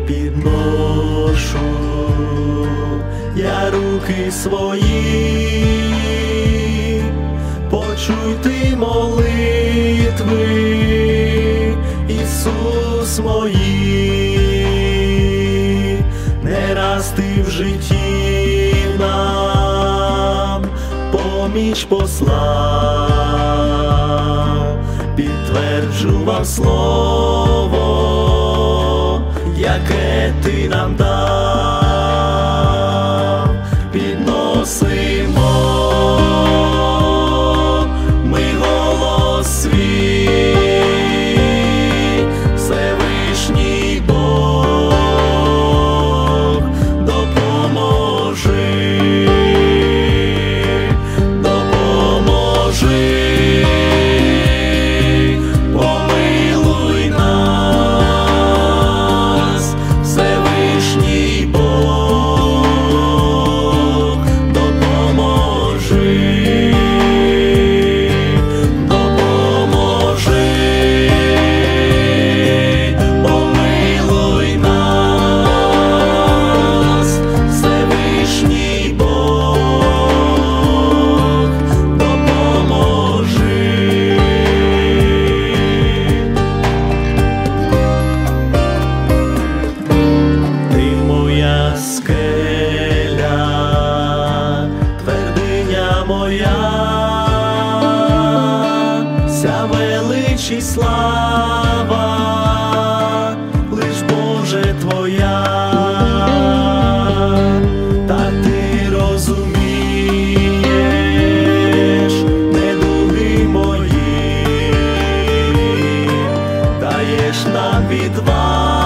підношу я руки свої, почуй ти молитви, Ісус мої, не раз ти в житті нам поміч послав, підтверджував слово, яке ти нам дав. Підносимо ми голос свій, Всевишній Бог, допоможи, допоможи, помилуй нас, Всевишній Бог, допоможи, допоможи, помилуй нас, Всевишній Бог, допоможи. Ти моя скеля, твердиня моя, вся велич і слава, лиш Боже Твоя, та ти розумієш недуги мої, даєш нам відвагу